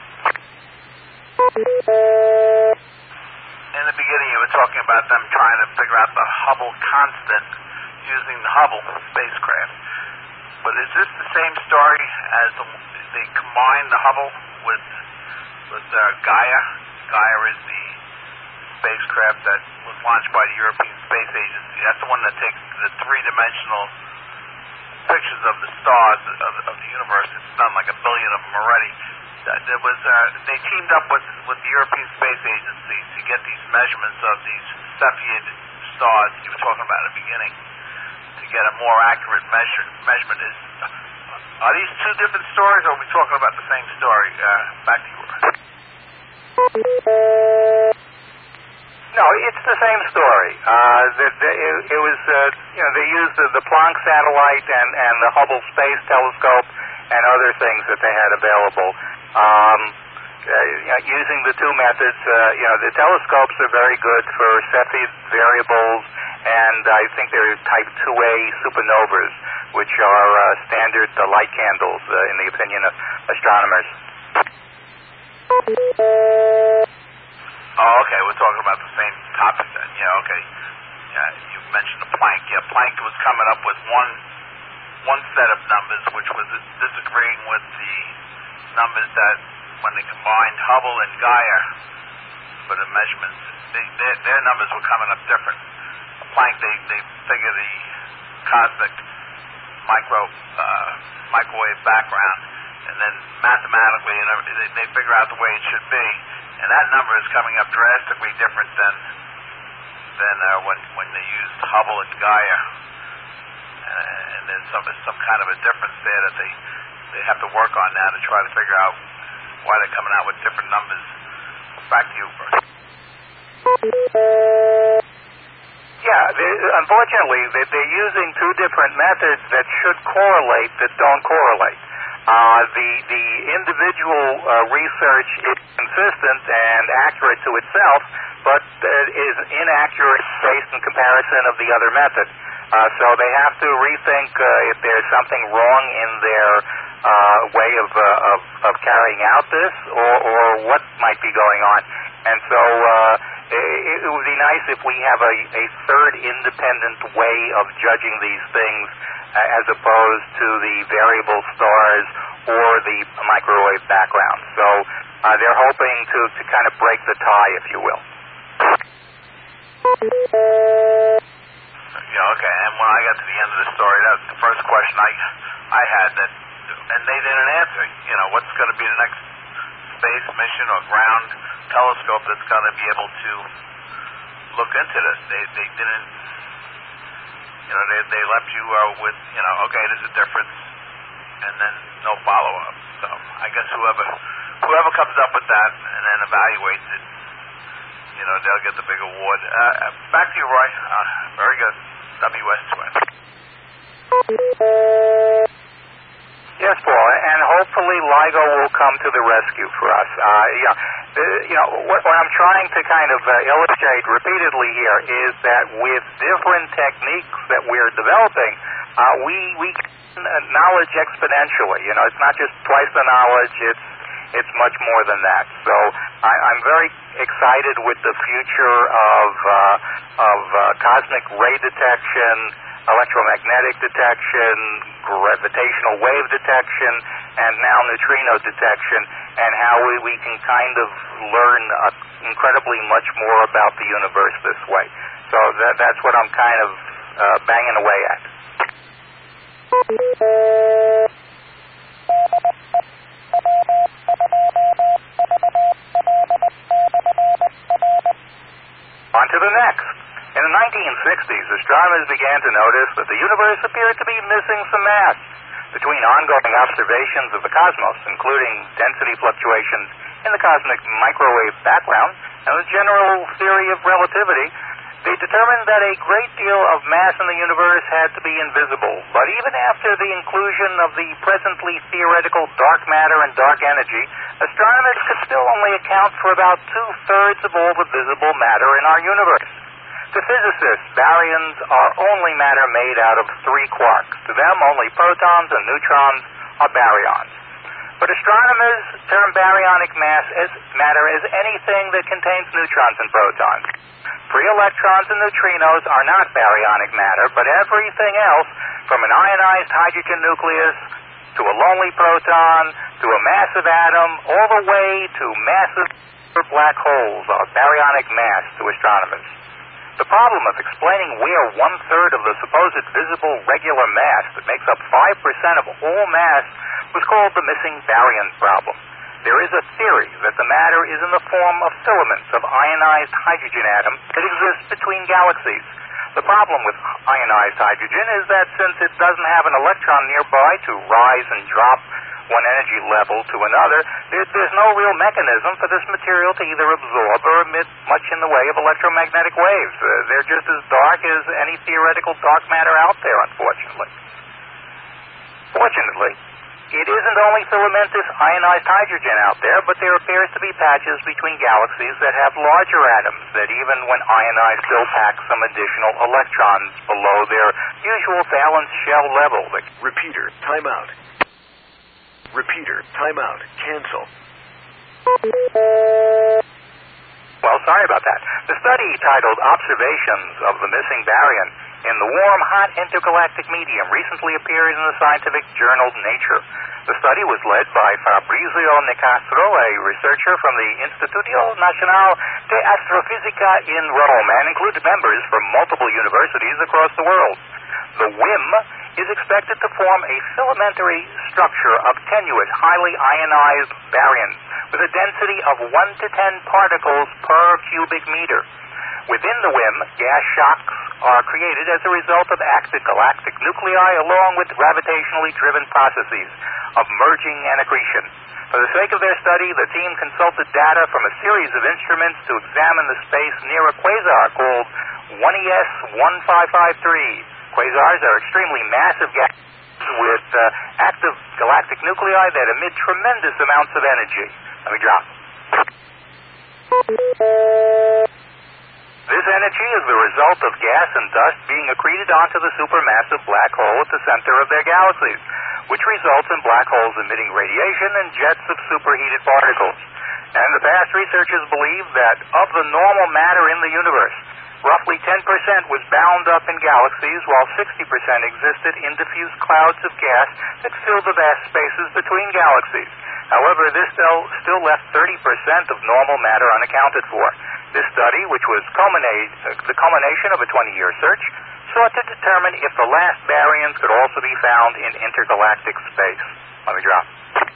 In the beginning, you were talking about them trying to figure out the Hubble constant using the Hubble spacecraft. But is this the same story as they combine the Hubble with Gaia? Gaia is the spacecraft that was launched by the European Space Agency. That's the one that takes the three-dimensional pictures of the stars of the universe. It's done like 1 billion of them already. They teamed up with the European Space Agency to get these measurements of these Cepheid stars you were talking about at the beginning, to get a more accurate measurement. Are these two different stories, or are we talking about the same story? Back to you. No, it's the same story. It was, they used the Planck satellite and the Hubble Space Telescope and other things that they had available. Using the two methods, the telescopes are very good for Cepheid variables, and I think they're type 2A supernovas, which are standard light candles, in the opinion of astronomers. Oh, okay. We're talking about the same topic then. Yeah, okay. You mentioned the Planck. Yeah, Planck was coming up with one set of numbers, which was disagreeing with the numbers that when they combined Hubble and Gaia for the measurements, their numbers were coming up different. Planck, they figure the cosmic microwave background, and then mathematically, they figure out the way it should be. And that number is coming up drastically different than when they used Hubble and Gaia. And there's some kind of a difference there that they have to work on now to try to figure out why they're coming out with different numbers. Back to you first. Yeah, unfortunately, they're using two different methods that should correlate that don't correlate. The individual research is consistent and accurate to itself, but is inaccurate based in comparison of the other method. So they have to rethink if there's something wrong in their way of carrying out this, or what might be going on. And so it would be nice if we have a third independent way of judging these things, as opposed to the variable stars or the microwave background. So they're hoping to kind of break the tie, if you will. Yeah, okay. And when I got to the end of the story, that was the first question I had, that, and they didn't answer. You know, what's going to be the next space mission or ground telescope that's going to be able to look into this? They didn't. You know, they left you with, you know, okay, there's a difference, and then no follow-up. So I guess whoever comes up with that and then evaluates it, you know, they'll get the big award. Back to you, Roy. Very good. WS2. Yes, Paul, and hopefully LIGO will come to the rescue for us. What I'm trying to kind of illustrate repeatedly here is that with different techniques that we're developing, we gain knowledge exponentially. You know, it's not just twice the knowledge; it's much more than that. So I'm very excited with the future of cosmic ray detection, electromagnetic detection, gravitational wave detection, and now neutrino detection, and how we can kind of learn incredibly much more about the universe this way. So that's what I'm kind of banging away at. On to the next. In the 1960s, astronomers began to notice that the universe appeared to be missing some mass. Between ongoing observations of the cosmos, including density fluctuations in the cosmic microwave background and the general theory of relativity, they determined that a great deal of mass in the universe had to be invisible. But even after the inclusion of the presently theoretical dark matter and dark energy, astronomers could still only account for about 2/3 of all the visible matter in our universe. To physicists, baryons are only matter made out of 3 quarks. To them, only protons and neutrons are baryons. But astronomers term baryonic matter as anything that contains neutrons and protons. Free electrons and neutrinos are not baryonic matter, but everything else, from an ionized hydrogen nucleus to a lonely proton to a massive atom, all the way to massive black holes, are baryonic mass to astronomers. The problem of explaining where 1/3 of the supposed visible regular mass that makes up 5% of all mass was called the missing baryon problem. There is a theory that the matter is in the form of filaments of ionized hydrogen atoms that exist between galaxies. The problem with ionized hydrogen is that since it doesn't have an electron nearby to rise and drop one energy level to another, there's no real mechanism for this material to either absorb or emit much in the way of electromagnetic waves. They're just as dark as any theoretical dark matter out there, unfortunately. Fortunately, it isn't only filamentous ionized hydrogen out there, but there appears to be patches between galaxies that have larger atoms that, even when ionized, still pack some additional electrons below their usual valence shell level. Repeater, timeout. Repeater, timeout, cancel. Well, sorry about that. The study, titled Observations of the Missing Baryon in the Warm, Hot Intergalactic Medium, recently appeared in the scientific journal Nature. The study was led by Fabrizio Nicastro, a researcher from the Instituto Nacional de Astrofísica in Rome, and included members from multiple universities across the world. The WIM is expected to form a filamentary structure of tenuous, highly ionized baryons with a density of 1 to 10 particles per cubic meter. Within the WIM, gas shocks are created as a result of active galactic nuclei along with gravitationally driven processes. of merging and accretion. For the sake of their study, the team consulted data from a series of instruments to examine the space near a quasar called 1ES1553. Quasars are extremely massive gases with active galactic nuclei that emit tremendous amounts of energy. Let me drop. This energy is the result of gas and dust being accreted onto the supermassive black hole at the center of their galaxies, which results in black holes emitting radiation and jets of superheated particles. And the past researchers believe that of the normal matter in the universe, roughly 10% was bound up in galaxies, while 60% existed in diffuse clouds of gas that filled the vast spaces between galaxies. However, this still left 30% of normal matter unaccounted for. This study, which was the culmination of a 20-year search, sought to determine if the last baryons could also be found in intergalactic space. Let me drop.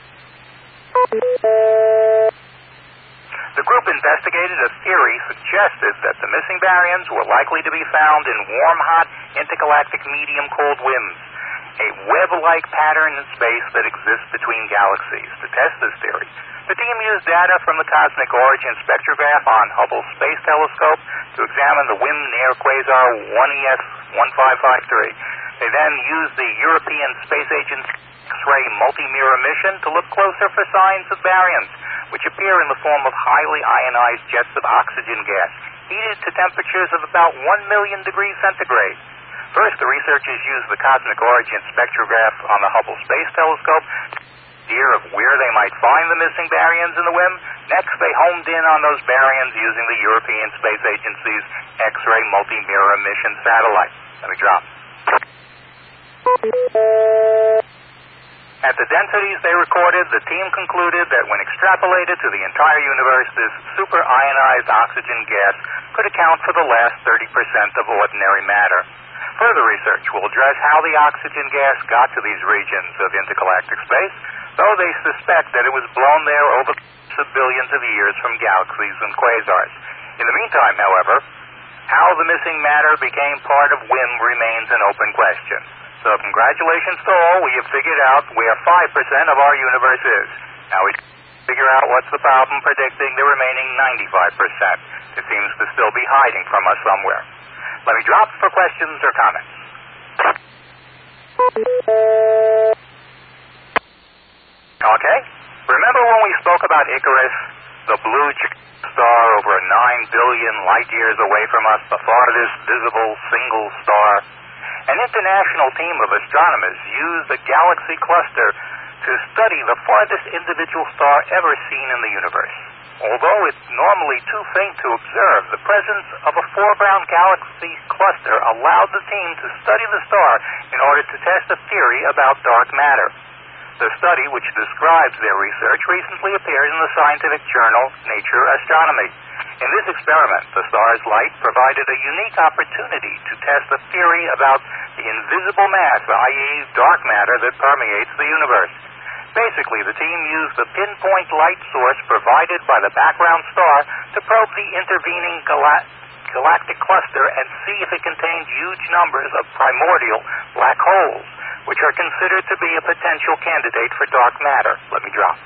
The group investigated a theory suggested that the missing baryons were likely to be found in warm, hot intergalactic medium called WIMS, a web-like pattern in space that exists between galaxies. To test this theory, the team used data from the Cosmic Origin Spectrograph on Hubble Space Telescope to examine the WIM near quasar 1ES1553. They then used the European Space Agency X-ray multi-mirror mission to look closer for signs of baryons, which appear in the form of highly ionized jets of oxygen gas, heated to temperatures of about 1 million degrees centigrade. First, the researchers used the Cosmic Origin Spectrograph on the Hubble Space Telescope idea of where they might find the missing baryons in the WIM. Next, they homed in on those baryons using the European Space Agency's X-ray multi-mirror mission satellite. Let me drop. At the densities they recorded, the team concluded that when extrapolated to the entire universe, this super ionized oxygen gas could account for the last 30% of ordinary matter. Further research will address how the oxygen gas got to these regions of intergalactic space, though they suspect that it was blown there over billions of years from galaxies and quasars. In the meantime, however, how the missing matter became part of WIM remains an open question. So congratulations to all. We have figured out where 5% of our universe is. Now we figure out what's the problem predicting the remaining 95%. It seems to still be hiding from us somewhere. Let me drop for questions or comments. Okay. Remember when we spoke about Icarus, the blue star over 9 billion light years away from us, the farthest visible single star? An international team of astronomers used a galaxy cluster to study the farthest individual star ever seen in the universe. Although it's normally too faint to observe, the presence of a foreground galaxy cluster allowed the team to study the star in order to test a theory about dark matter. The study, which describes their research, recently appeared in the scientific journal Nature Astronomy. In this experiment, the star's light provided a unique opportunity to test a theory about the invisible mass, i.e. dark matter, that permeates the universe. Basically, the team used the pinpoint light source provided by the background star to probe the intervening galactic cluster and see if it contained huge numbers of primordial black holes, which are considered to be a potential candidate for dark matter. Let me drop.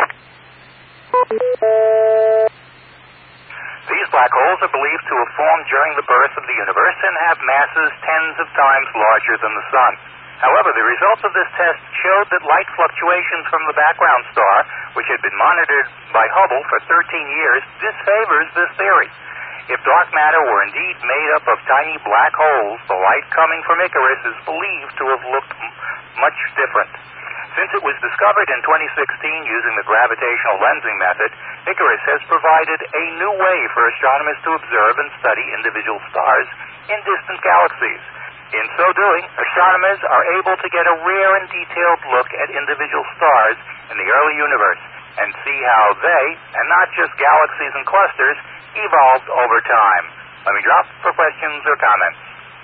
These black holes are believed to have formed during the birth of the universe and have masses tens of times larger than the Sun. However, the results of this test showed that light fluctuations from the background star, which had been monitored by Hubble for 13 years, disfavors this theory. If dark matter were indeed made up of tiny black holes, the light coming from Icarus is believed to have looked much different. Since it was discovered in 2016 using the gravitational lensing method, Icarus has provided a new way for astronomers to observe and study individual stars in distant galaxies. In so doing, astronomers are able to get a rare and detailed look at individual stars in the early universe and see how they, and not just galaxies and clusters, evolved over time. Let me drop for questions or comments.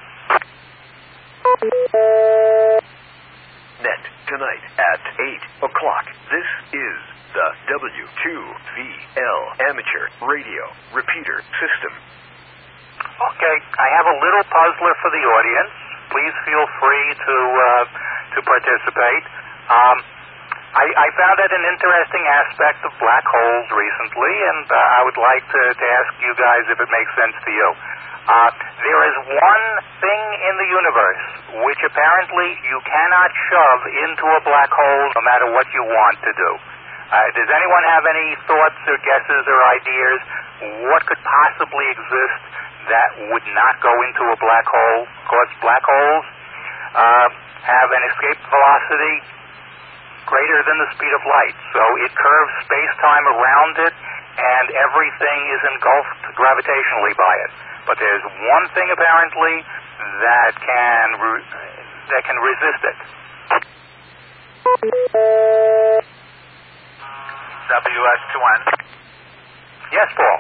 Net tonight at 8 o'clock. This is the W2VL Amateur Radio Repeater System. Okay, I have a little puzzler for the audience. Please feel free to participate. I found that an interesting aspect of black holes recently, and I would like to ask you guys if it makes sense to you. There is one thing in the universe which apparently you cannot shove into a black hole no matter what you want to do. Does anyone have any thoughts or guesses or ideas what could possibly exist that would not go into a black hole? Of course, black holes have an escape velocity greater than the speed of light, so it curves space-time around it, and everything is engulfed gravitationally by it. But there's one thing apparently that can resist it. WS2N. Yes, Paul.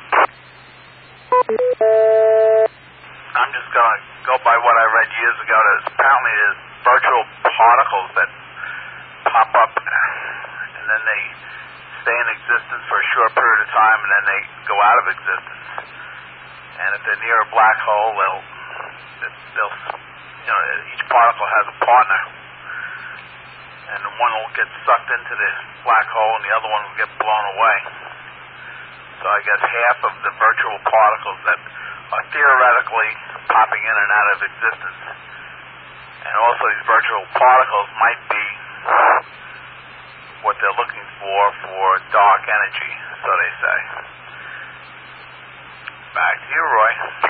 I'm just going to go by what I read years ago. Apparently there's virtual particles that pop up and then they stay in existence for a short period of time and then they go out of existence. And if they're near a black hole, they'll each particle has a partner. And one will get sucked into the black hole and the other one will get blown away. So I guess half of the virtual particles that are theoretically popping in and out of existence. And also these virtual particles might be what they're looking for dark energy, so they say. Back to you, Roy.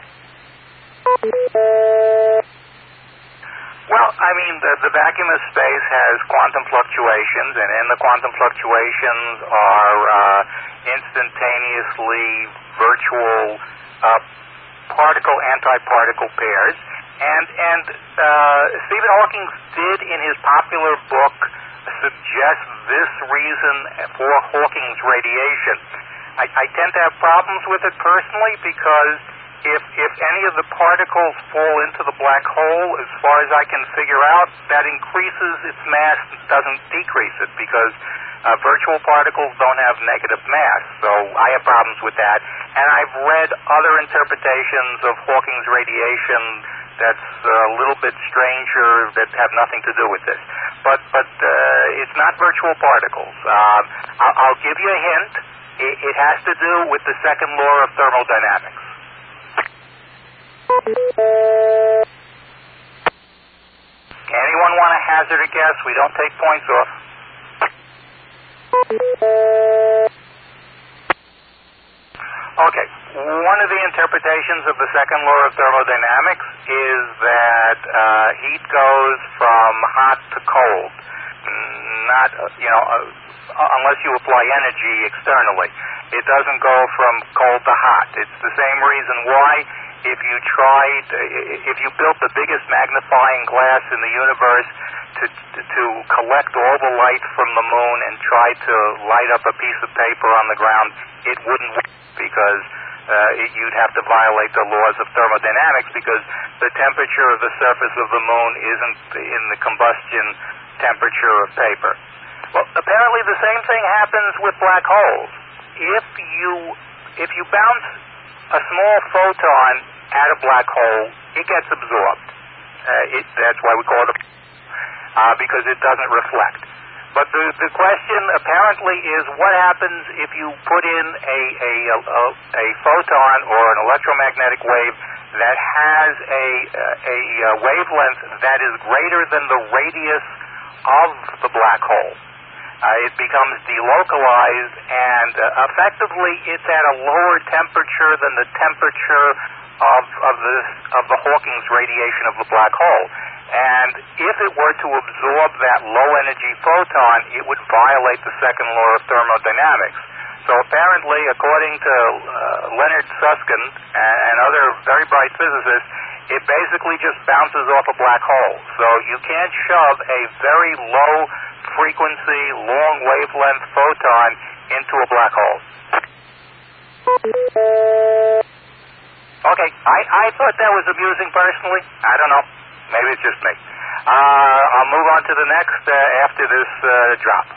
Well, I mean, the vacuum of space has quantum fluctuations, and in the quantum fluctuations are instantaneously virtual particle-antiparticle pairs. And Stephen Hawking did, in his popular book, suggest this reason for Hawking's radiation. I tend to have problems with it personally because if any of the particles fall into the black hole, as far as I can figure out, that increases its mass, doesn't decrease it, because virtual particles don't have negative mass. So I have problems with that. And I've read other interpretations of Hawking's radiation that's a little bit stranger, that have nothing to do with this. But it's not virtual particles. I'll give you a hint. It has to do with the second law of thermodynamics. Anyone want to hazard a guess? We don't take points off. Okay, one of the interpretations of the second law of thermodynamics is that heat goes from hot to cold. Not, unless you apply energy externally. It doesn't go from cold to hot. It's the same reason why if you built the biggest magnifying glass in the universe to collect all the light from the moon and try to light up a piece of paper on the ground, it wouldn't work, because you'd have to violate the laws of thermodynamics, because the temperature of the surface of the moon isn't in the combustion temperature of paper. Well, apparently the same thing happens with black holes. If you bounce a small photon at a black hole, it gets absorbed. That's why we call it because it doesn't reflect. But the question apparently is, what happens if you put in a photon or an electromagnetic wave that has a wavelength that is greater than the radius of the black hole? It becomes delocalized, and effectively it's at a lower temperature than the temperature of the Hawking's radiation of the black hole. And if it were to absorb that low-energy photon, it would violate the second law of thermodynamics. So apparently, according to Leonard Susskind and other very bright physicists, it basically just bounces off a black hole. So you can't shove a very low-frequency, long-wavelength photon into a black hole. Okay, I thought that was amusing personally. I don't know. Maybe it's just me. I'll move on to the next after this drop.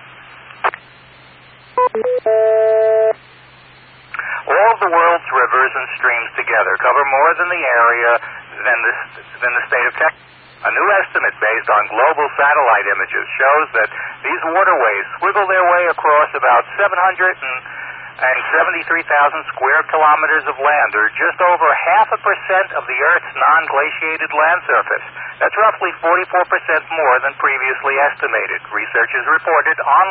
All of the world's rivers and streams together cover more than the area than the state of Texas. A new estimate based on global satellite images shows that these waterways swiggle their way across about 773,000 square kilometers of land, or just over 0.5% of the Earth's non-glaciated land surface. That's roughly 44% more than previously estimated. Researchers reported on